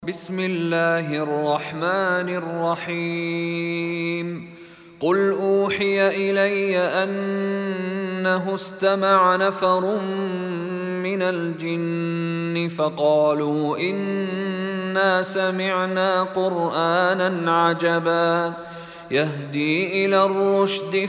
بسم الله الرحمن الرحيم قل أوحي إلي أنه استمع نفر من الجن فقالوا إنا سمعنا قرآنا عجبا يهدي إلى الرشد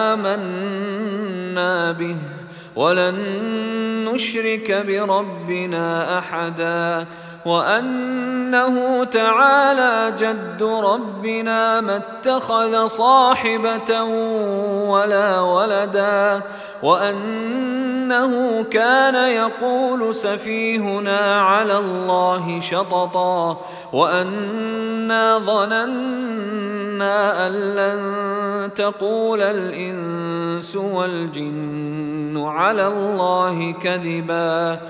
فآمنا به ولن نشرك بربنا أحدا وأنه تعالى جد ربنا ما اتخذ صاحبة ولا ولدا وأنه كان يقول سفيهنا على الله شططا وأنا ظننا أن لن تقول الإنس والجن على الله كذبا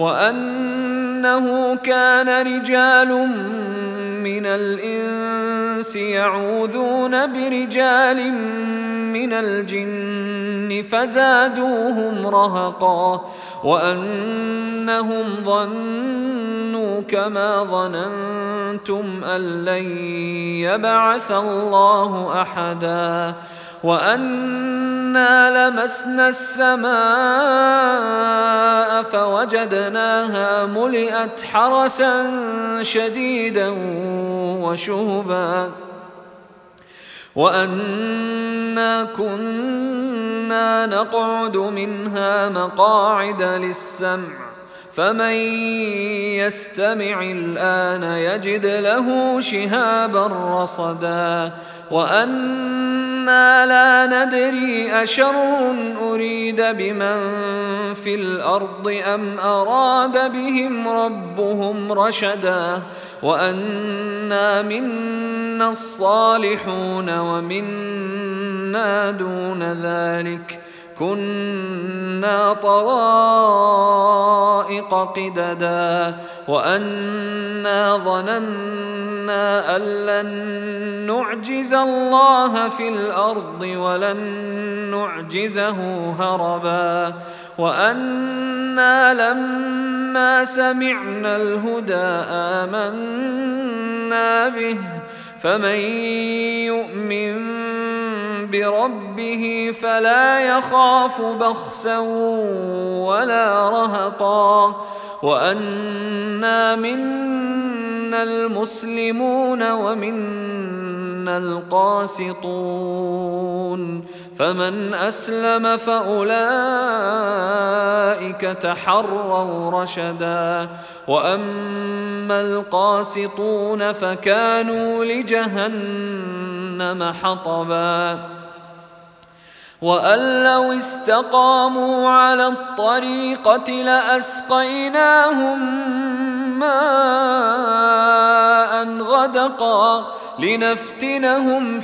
وأنه كان رجال من الإنس يعوذون برجال من الجن فزادوهم رهقا وأنهم ظنوا كما ظننتم أن لن يبعث الله أحدا وأنا لمسنا السماء فوجدناها ملئت حرسا شديدا وشهبا وأنا كنا نقعد منها مقاعد للسمع فمن يستمع الآن يجد له شهابا رصدا وأنا لا ندري أشر أريد بمن في الأرض أم أراد بهم ربهم رشدا وأنا منا الصالحون ومنا دون ذلك كنا طرائق قددا وأنا ظننا أن لن نعجز الله في الأرض ولن نعجزه هربا وأنا لما سمعنا الهدى آمنا به فمن يؤمن بربه فلا يخاف بخسا ولا رهقا وأنا منا المسلمون ومنا القاسطون فمن أسلم فأولئك تحروا رشدا وأما القاسطون فكانوا لجهنم حطبا وأن لو استقاموا على الطريقة لأسقيناهم ماء غدقا لنفتنهم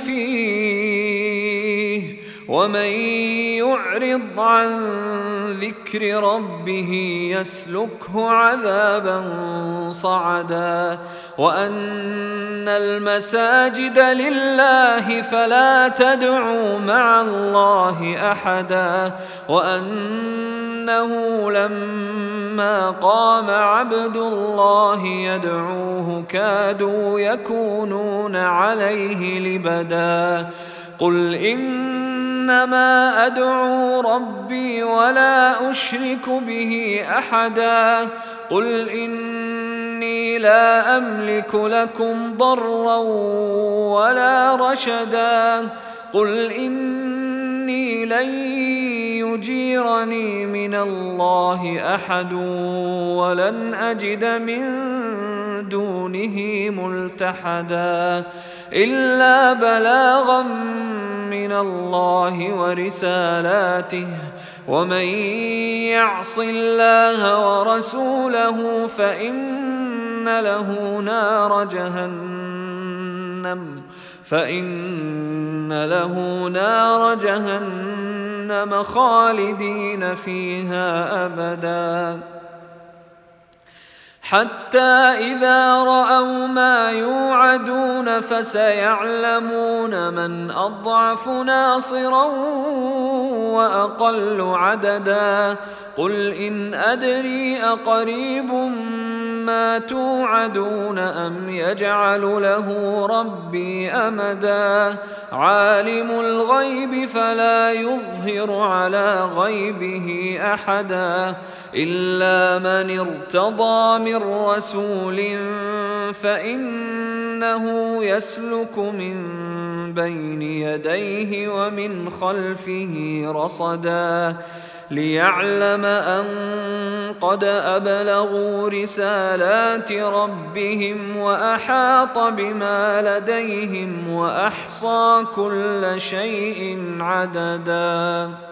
فيه ومن يعرض عن ذكر ربه يسلكه عذابا صعدا وأن المساجد لله فلا تدعوا مع الله أحدا وأنه لما قام عبد الله يدعوه كادوا يكونون عليه لبدا قل إنما أدعو ربي ولا أشرك به أحدا قل إني لا أملك لكم ضرا ولا رشدا قل إني لن يجيرني من الله أحد ولن أجد من دونه ملتحدا إلا بلاغا من الله ورسالاته ومن يعص الله ورسوله فإن له نار جهنم خالدين فيها أبدا حتى إذا رأوا ما يوعدون فسيعلمون من أضعف ناصرا وأقل عددا قل إن أدري أقريب ما توعدون أم يجعل له ربي أمدا عالم الغيب فلا يظهر على غيبه أحدا إلا من ارتضى من رسول فإنه يسلك من بين يديه ومن خلفه رصدا ليعلم أن قد أبلغوا رسالات ربهم وأحاط بما لديهم وأحصى كل شيء عددا.